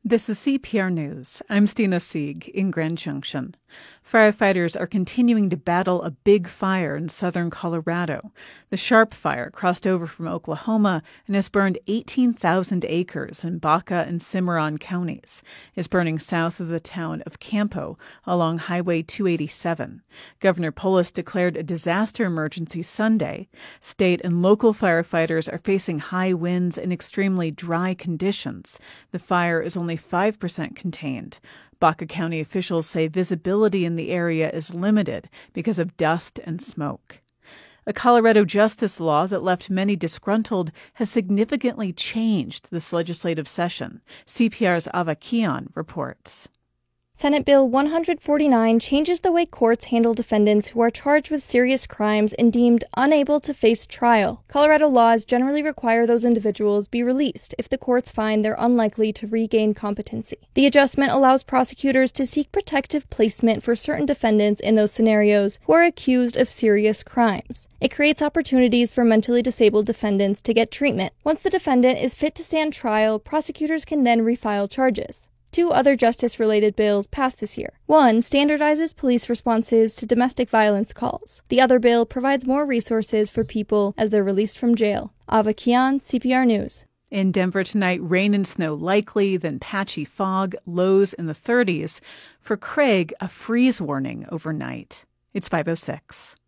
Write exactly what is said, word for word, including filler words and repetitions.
This is C P R News. I'm Stina Sieg in Grand Junction. Firefighters are continuing to battle a big fire in southern Colorado. The Sharp Fire crossed over from Oklahoma and has burned eighteen thousand acres in Baca and Cimarron counties. It's burning south of the town of Campo along Highway two eighty-seven. Governor Polis declared a disaster emergency Sunday. State and local firefighters are facing high winds and extremely dry conditions. The fire is only five percent contained. Baca County officials say visibility in the area is limited because of dust and smoke. A Colorado justice law that left many disgruntled has significantly changed this legislative session. C P R's Ava Kian reports. Senate Bill one forty-nine changes the way courts handle defendants who are charged with serious crimes and deemed unable to face trial. Colorado laws generally require those individuals be released if the courts find they're unlikely to regain competency. The adjustment allows prosecutors to seek protective placement for certain defendants in those scenarios who are accused of serious crimes. It creates opportunities for mentally disabled defendants to get treatment. Once the defendant is fit to stand trial, prosecutors can then refile charges. Two other justice-related bills passed this year. One standardizes police responses to domestic violence calls. The other bill provides more resources for people as they're released from jail. Ava Kian, C P R News. In Denver tonight, rain and snow likely, then patchy fog, lows in the thirties. For Craig, a freeze warning overnight. It's five oh six.